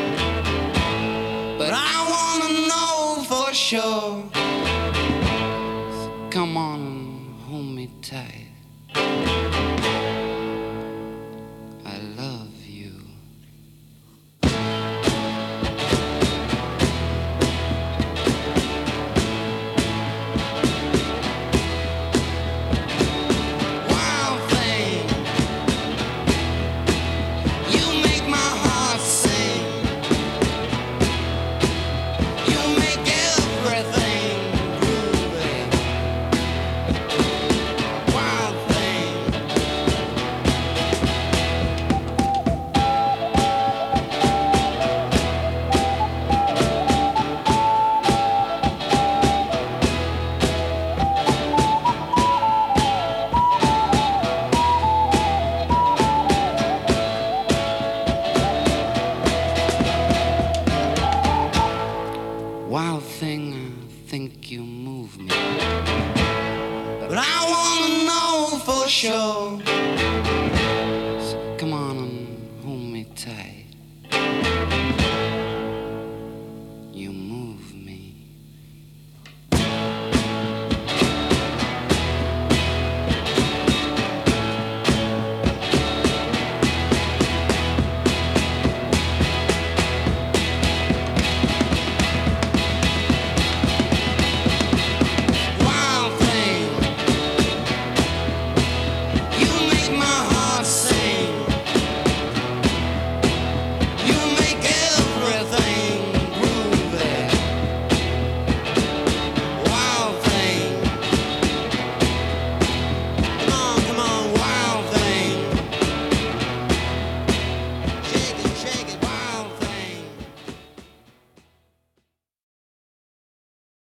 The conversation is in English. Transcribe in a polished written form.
but I wanna know for sure. So come on and hold me tight. I love you. Wild thing, you make my heart sing. You make everything groovy. Wild thing. Wild thing, I think you move me. But I wanna know for sure.